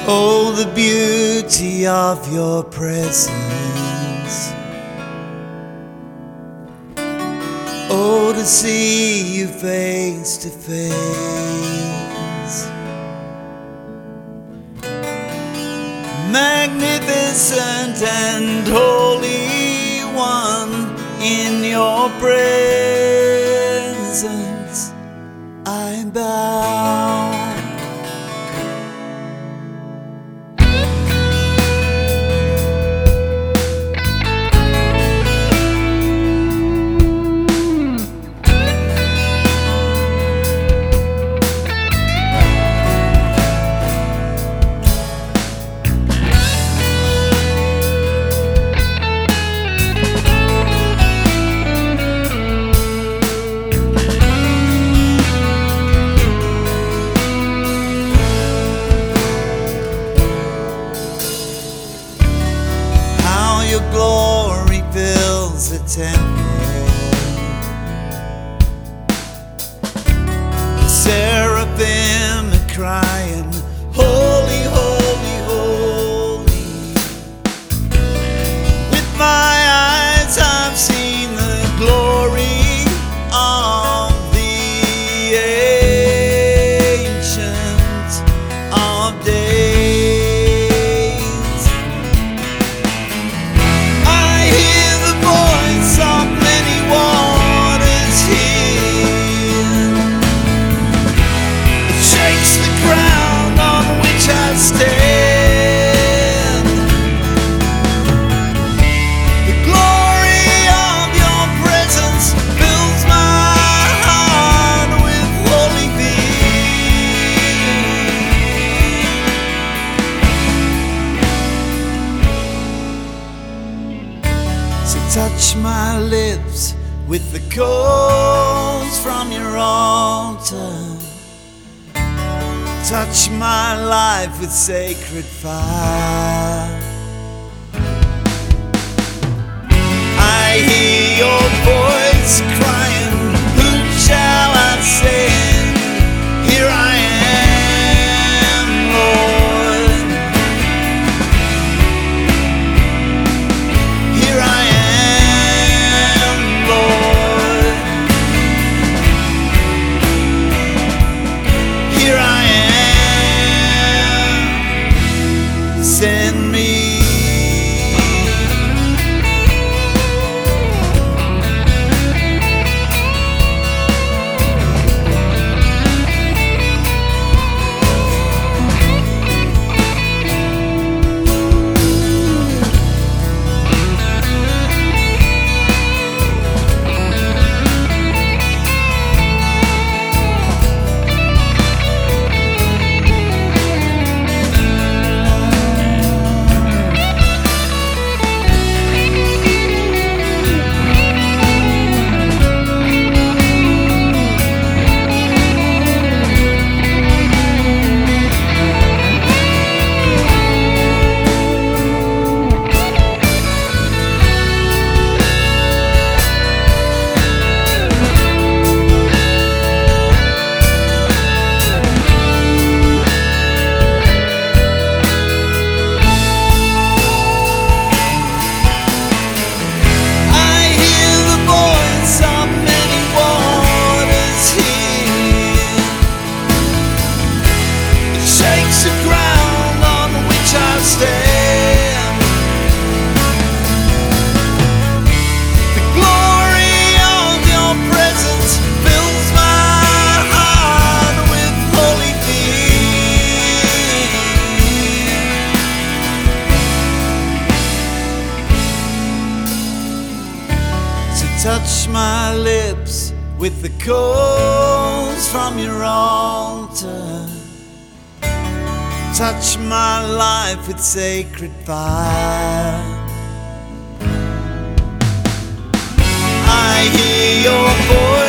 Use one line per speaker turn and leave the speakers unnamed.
Oh, the beauty of your presence. Oh, to see you face to face. Magnificent and holy one, in your presence I bow. Your glory fills the temple. Seraphim are crying, holy, holy, holy. With my eyes I've seen the glory of the Ancient of Days. Touch my lips with the coals from your altar. Touch my life with sacred fire. I hear your voice crying, who shall I send? Here I am, Lord. Here I am. Send me. Touch my lips with the coals from your altar. Touch my life with sacred fire. I hear your voice